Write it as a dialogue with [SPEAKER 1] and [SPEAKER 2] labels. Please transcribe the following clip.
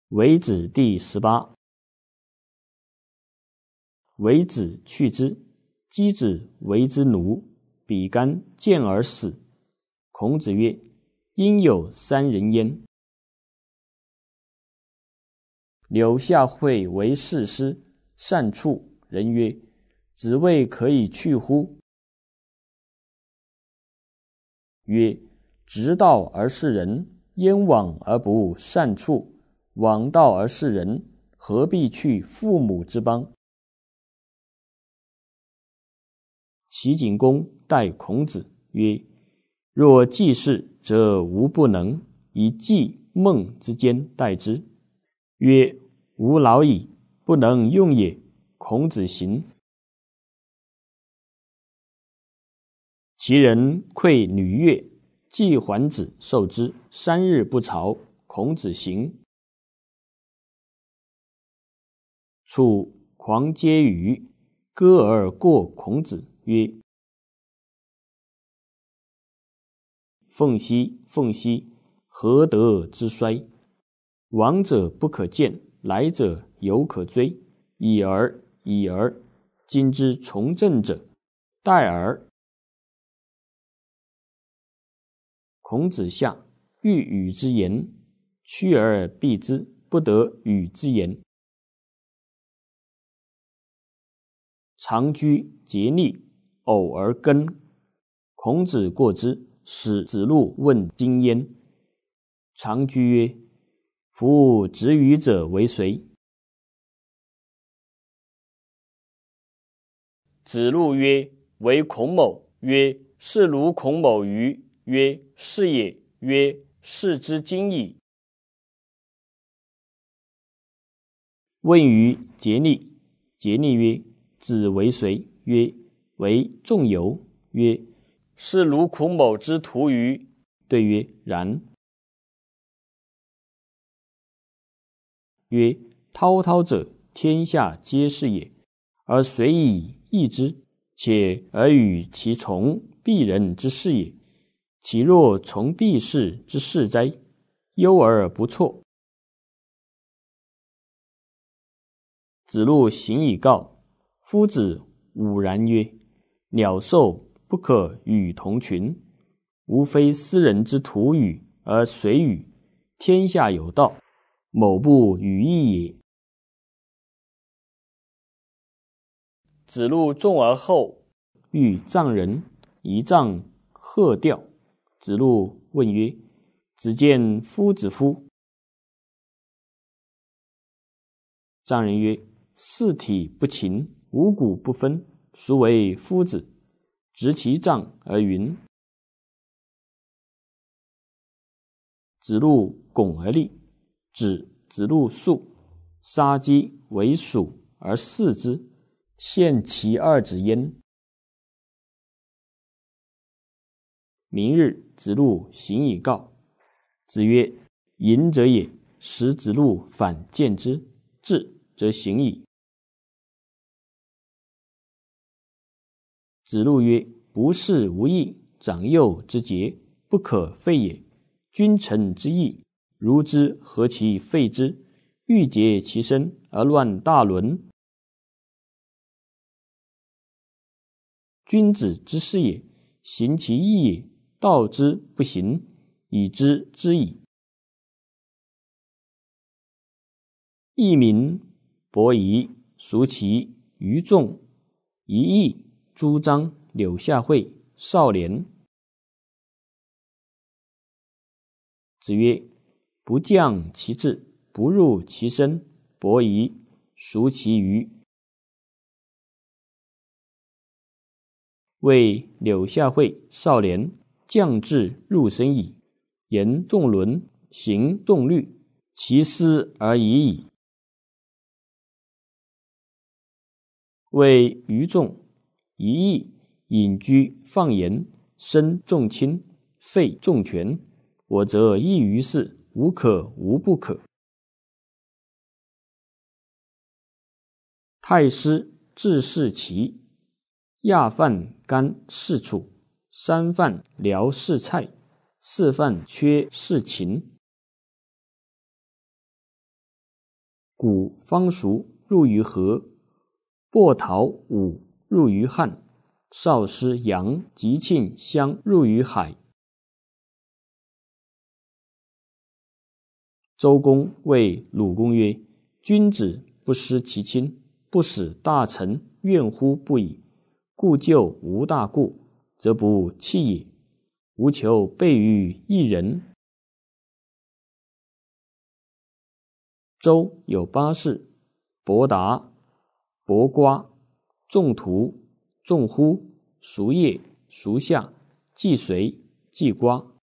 [SPEAKER 1] 为子第18。为子去之，箕子为之奴，比干见而死。孔子曰：应有3人焉。柳下惠为士师，善处。人曰：子谓可以去乎？曰：直道而是人，焉往而不善处？枉道而是人，何必去父母之邦？齐景公待孔子曰：若季氏，则无不能，以季孟之间待之。曰：吾老矣，不能用也。孔子行。其人馈女乐，季桓子受之，3日不朝。孔子行。楚狂皆语，歌而过孔子曰：凤兮凤兮，何德之衰？往者不可见，来者犹可追。已而已而，今之从政者，待而。孔子下，欲与之言，趋而避之，不得与之言。常居节逆，偶而耕。孔子过之，使子路问今焉。常居曰：夫执鱼者为谁？子路曰：为孔某。曰：是如孔某鱼？曰：是也。曰：是之今矣。问于桀逆。桀逆曰：子为谁？曰：为仲由。曰：是如孔某之徒欤？对曰：然。曰：滔滔者，天下皆是也，而谁以易之？且而与其从鄙人之事也，其若从鄙视之事哉？忧而不辍。子路行以告。夫子吾然曰：鸟兽不可与同群，吾非斯人之徒与，而谁与？天下有道，某不与义也。子路重而后，欲葬人，仪葬鹤吊。子路问曰：子见夫子乎？丈人曰：四体不勤，五谷不分，孰为夫子？执其杖而云。子路拱而立，指子路宿，杀鸡为鼠而饲之，献其2子焉。明日，子路行以告。子曰：隐者也。使子路反见之，至则行矣。子路曰：不是无义，长幼之节，不可废也。君臣之义，如之何其废之？欲竭其身而乱大伦。君子之事也，行其义也。道之不行，以知之矣。义民伯夷、叔齐、于仲、夷义、朱张、柳下惠、少年。子曰：不降其志，不入其身。伯夷、叔齐于。谓柳下惠、少年，降志入身矣。言仲伦，行仲律，其斯而已矣。谓于仲、夷义，隐居放言，身重亲，废重权。我则异于事，无可无不可。太师治是齐，亚犯干是楚，3犯辽是蔡，4犯缺是秦。 谷方叔入于河，薄陶武入于汉，少师杨吉庆相入于海。周公谓鲁公曰：君子不失其亲，不使大臣怨乎不已。故就无大过，则不弃也。吾求备于一人。周有8士：伯达、伯瓜、仲图、仲乎、叔夜、叔夏、季随、季瓜。